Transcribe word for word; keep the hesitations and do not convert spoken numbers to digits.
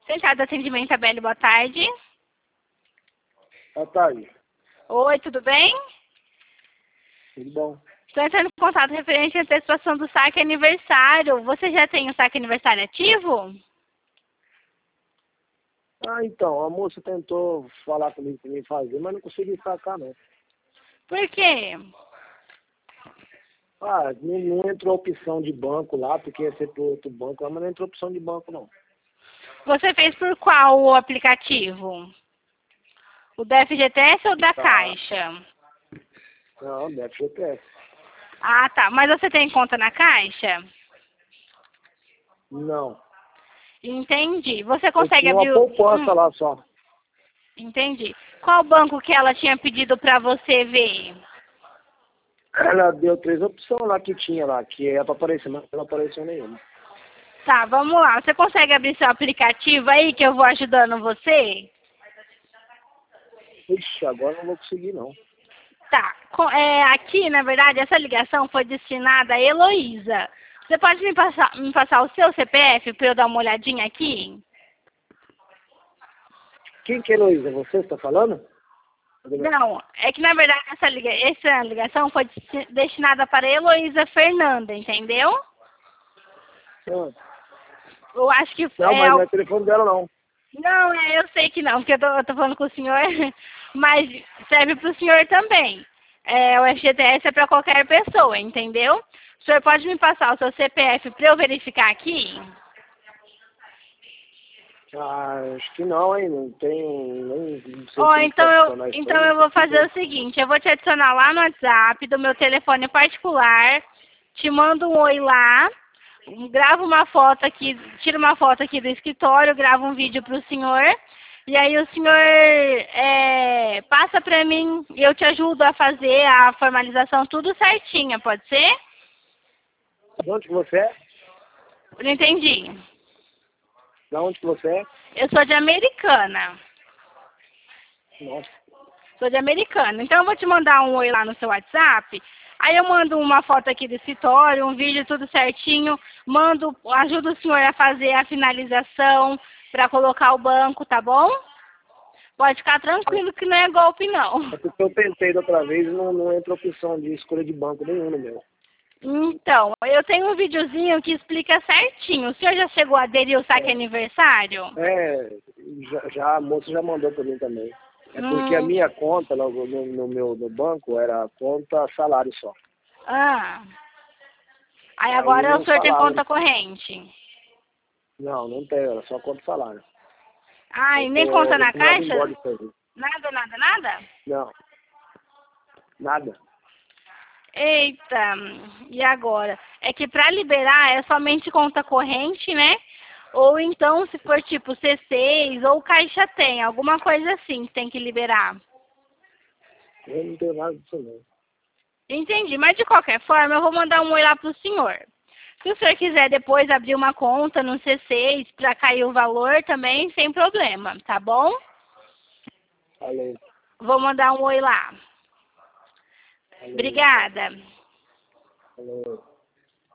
Central de Atendimento, Abelio, boa tarde. Boa tarde. Oi, tudo bem? Tudo bom? Estou entrando em contato referente à antecipação do saque aniversário. Você já tem o saque aniversário ativo? Ah, então, a moça tentou falar comigo pra mim fazer, mas não consegui sacar, não. Por quê? Ah, não, não entrou opção de banco lá, porque ia ser pro outro banco lá, mas não entrou opção de banco, não. Você fez por qual o aplicativo? O da F G T S ou da Tá. Caixa? Não, da F G T S. Ah, tá. Mas você tem conta na Caixa? Não. Entendi. Você Eu consegue tinha uma abrir o... poupança Hum, lá só. entendi. Qual banco que ela tinha pedido para você ver? Ela deu três opções lá que tinha lá, que era pra aparecer, mas não apareceu nenhuma. Tá, vamos lá. Você consegue abrir seu aplicativo aí que eu vou ajudando você? Ixi, agora não vou conseguir, não. Tá. Co- é, aqui, na verdade, essa ligação foi destinada a Heloísa. Você pode me passar, me passar o seu C P F para eu dar uma olhadinha aqui? Quem que é Heloísa? Você está falando? Não, é que na verdade essa, liga, essa ligação foi desti- destinada para Heloísa Fernanda, entendeu? Ah, Eu acho que não, é. mas não al- é telefone dela, não. Não, é, eu sei que não, porque eu tô, eu tô falando com o senhor, mas serve para o senhor também. É, o F G T S é para qualquer pessoa, entendeu? O senhor pode me passar o seu C P F para eu verificar aqui? Ah, acho que não, hein? Não tem. Nem, não sei Ó, como que então eu, funciona isso então aí. eu vou fazer o seguinte, eu vou te adicionar lá no WhatsApp do meu telefone particular, te mando um oi lá, gravo uma foto aqui, tiro uma foto aqui do escritório, gravo um vídeo pro senhor, e aí o senhor é, passa pra mim e eu te ajudo a fazer a formalização tudo certinha, pode ser? De onde que você é? Não entendi. De onde que você é? Eu sou de Americana. Nossa. Sou de Americana. Então eu vou te mandar um oi lá no seu WhatsApp. Aí eu mando uma foto aqui do escritório, um vídeo tudo certinho, mando, ajudo o senhor a fazer a finalização para colocar o banco, tá bom? Pode ficar tranquilo que não é golpe não. É porque eu tentei da outra vez e não, não entra opção de escolha de banco nenhum no meu. Então, eu tenho um videozinho que explica certinho. O senhor já chegou a aderir o saque aniversário? É, já, já a moça já mandou para mim também. É porque a Hum, minha conta no, no, no meu no banco era a conta salário só. ah. Aí Aí agora o não senhor tem falava. conta corrente. Não, não tem, era só conta salário. Ah, Eu e nem tô conta na recomendado embora caixa? disso aí. Nada, nada, nada? Não, nada. Eita, e agora? É que para liberar é somente conta corrente, né? Ou então, se for tipo C seis ou Caixa Tem, alguma coisa assim que tem que liberar. Eu não tenho nada disso não. Entendi, mas de qualquer forma eu vou mandar um oi lá pro senhor. Se o senhor quiser depois abrir uma conta no C seis para cair o valor também, sem problema, tá bom? Falei, Vou mandar um oi lá. falei, Obrigada. falei.